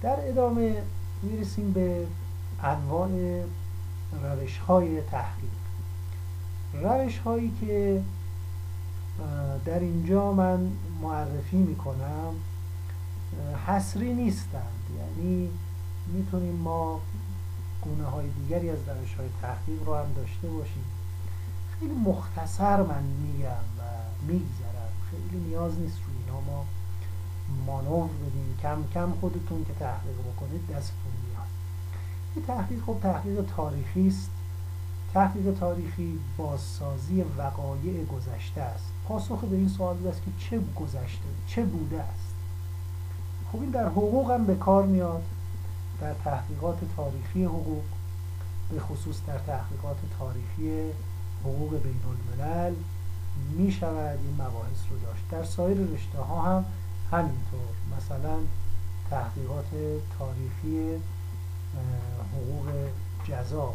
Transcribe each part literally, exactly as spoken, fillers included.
در ادامه میرسیم به انواع روش های تحقیق. روش هایی که در اینجا من معرفی میکنم حصری نیستند، یعنی میتونیم ما گونه های دیگری از روش های تحقیق رو هم داشته باشیم. خیلی مختصر من میگم و میگذرم، خیلی نیاز نیست روی اینا ما مانور بدیم، کم کم خودتون که تحقیق بکنید دستتون میاد. این تحقیق خب تحقیق تاریخی است. تحقیق تاریخی بازسازی وقایع گذشته است. پاسخ به این سوال است که چه گذشته، چه بوده است. خب این در حقوق هم به کار میاد، در تحقیقات تاریخی حقوق، به خصوص در تحقیقات تاریخی حقوق بین الملل می شود این مباحث رو داشت. در سایر رشته ها هم همینطور، مثلا تحقیقات تاریخی حقوق جزا.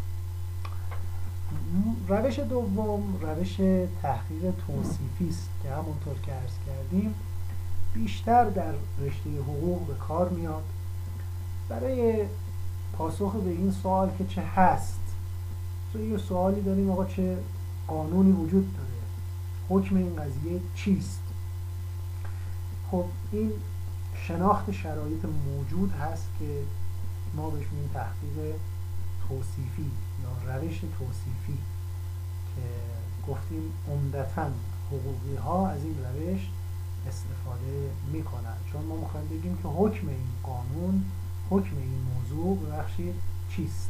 روش دوم روش تحقیق توصیفی است که همونطور که عرض کردیم بیشتر در رشته حقوق به کار میاد. برای پاسخ به این سوال که چه هست، یه سوالی داریم آقا چه قانونی وجود داره، حکم این قضیه چیست؟ خب این شناخت شرایط موجود هست که ما بهش میگیم تحقیق توصیفی یا روش توصیفی، که گفتیم عمدتاً حقوقی ها از این روش استفاده میکنن، چون ما میخوایم بگیم که حکم این قانون، حکم این موضوع ببخشید چیست.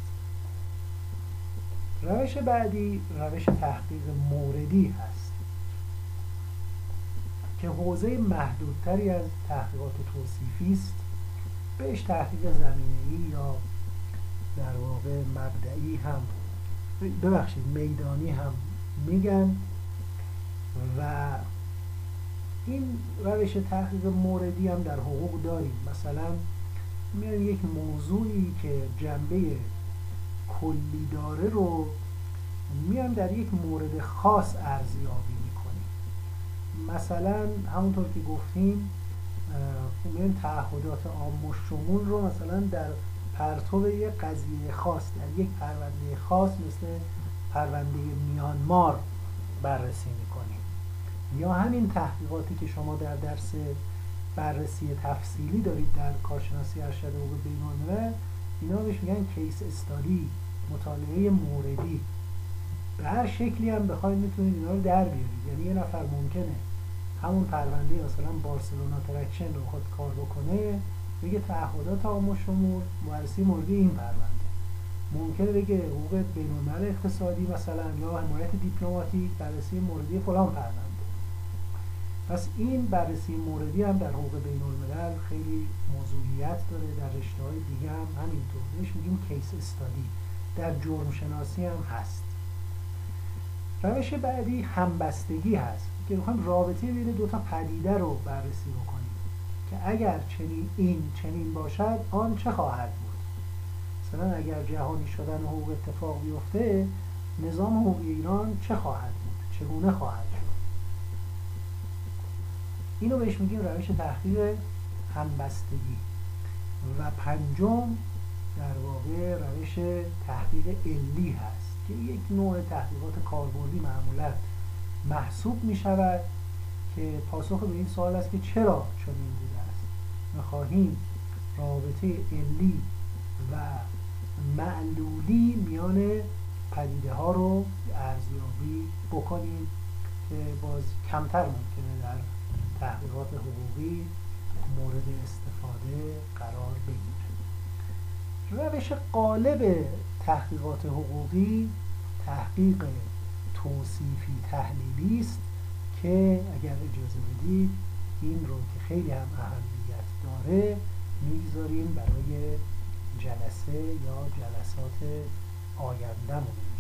روش بعدی روش تحقیق موردی هست که حوزه محدودتری از تحقیقات توصیفی است. بهش تحقیق زمینه‌ای یا در واقع مبدئی هم ببخشید میدانی هم میگن. و این روش تحقیق موردی هم در حقوق داریم. مثلا میان یک موضوعی که جنبه کلی داره رو میان در یک مورد خاص ارزیابی میکنیم. مثلا همونطور که گفتیم میان تعهدات عام و شمول رو مثلا در پرتو یک قضیه خاص، در یک پرونده خاص مثل پرونده میانمار بررسی میکنیم. یا همین تحقیقاتی که شما در درس بررسی تفصیلی دارید در کارشناسی ارشد حقوق بین الملل، اینا بهش میگن کیس استادی، مطالعه موردی. به هر شکلی هم بخواید میتونید اینا رو در بیارید. یعنی یه نفر ممکنه همون پرونده مثلا بارسلونا ترکشن رو خود کار بکنه، بگه تعهدات عام و شمول بررسی موردی این پرونده، ممکنه بگه حقوق بین الملل اقتصادی مثلا یا حمایت دیپلماتیک بررسی موردی فلان پرونده. پس این بررسی موردی هم در حقوق بین الملل خیلی موضوعیت داره. در رشته‌های دیگه هم همینطور، بهش میگیم کیس استادی. در جرم شناسی هم هست. روش بعدی همبستگی هست که میخوایم رابطه بین دو تا پدیده رو بررسی بکنیم که اگر چنین این چنین باشد آن چه خواهد بود. مثلا اگر جهانی شدن حقوق اتفاق بیفته، نظام حقوقی ایران چه خواهد بود، چگونه خواهد شد. اینو بهش میگیم روش تحقیق همبستگی. و پنجم در واقع روش تحقیق علی هست که یک نوع تحقیقات کاربردی معمولا محسوب می شود، که پاسخ به این سوال است که چرا چنین بوده است. می‌خواهیم رابطه علی و معلولی میان پدیده ها رو ارزیابی بکنیم که باز کمتر ممکنه در تحقیقات حقوقی مورد استفاده قرار بگیره. روش غالب تحقیقات حقوقی تحقیق توصیفی تحلیلی است که اگر اجازه بدید این رو که خیلی هم اهمیت داره میگذاریم برای جلسه یا جلسات آینده‌مون.